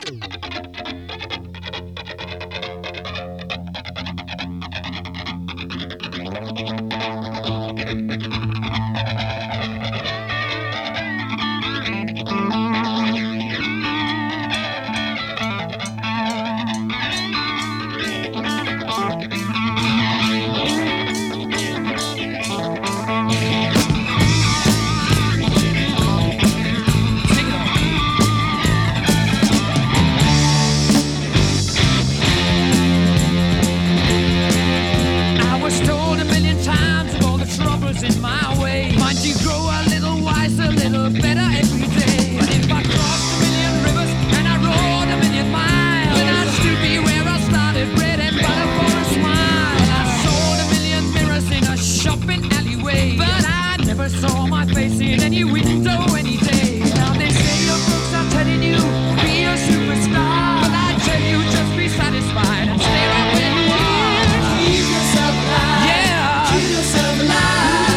In my way, might you grow a little wiser, a little better every day. But if I crossed a million rivers and I rode a million miles, then I'd still be where I started, bread and butter for a smile. I sold a million mirrors in a shopping alleyway, but I never saw my face in any window any day. Now they say your books are telling you be a superstar, but I tell you just be satisfied and stay right where you are. Keep yourself alive. Yeah. Keep yourself alive.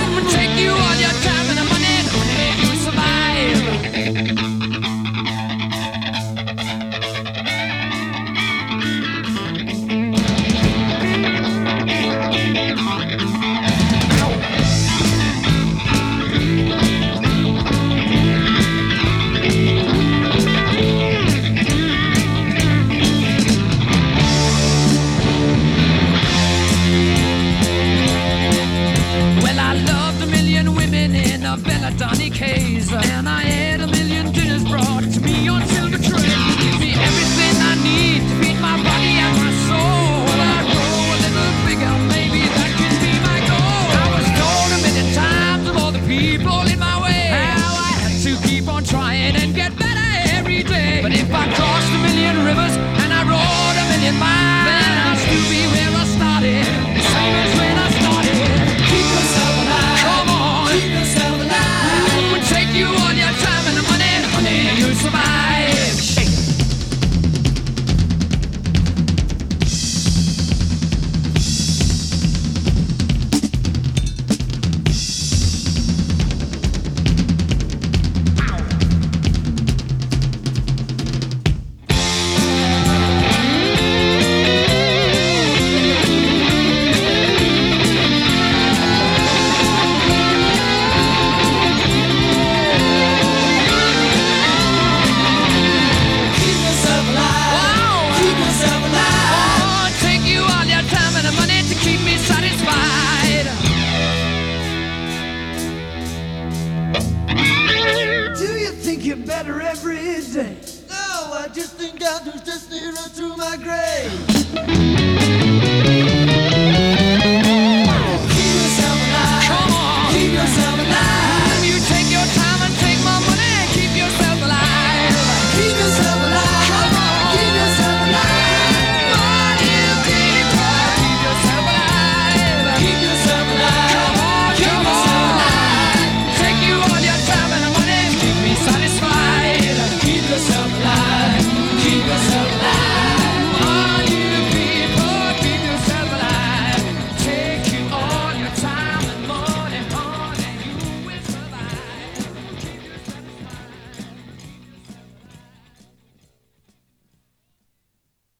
Belladonna case, and I had a million dinners brought to me on silver tray. Give me everything I need to feed my body and my soul. Well, I grow a little bigger, maybe that can be my goal. I was told a million times of all the people in my way how I had to keep on trying and get better every day. But if I crossed a million rivers and I rode a million miles, then I'll still be where I started, same as when I started. Keep yourself alive. Come on. Keep yourself alive. Take you all your time and the money, honey, you'll survive. Shake it. Better every day. No, I just think I'll just steer through my grave.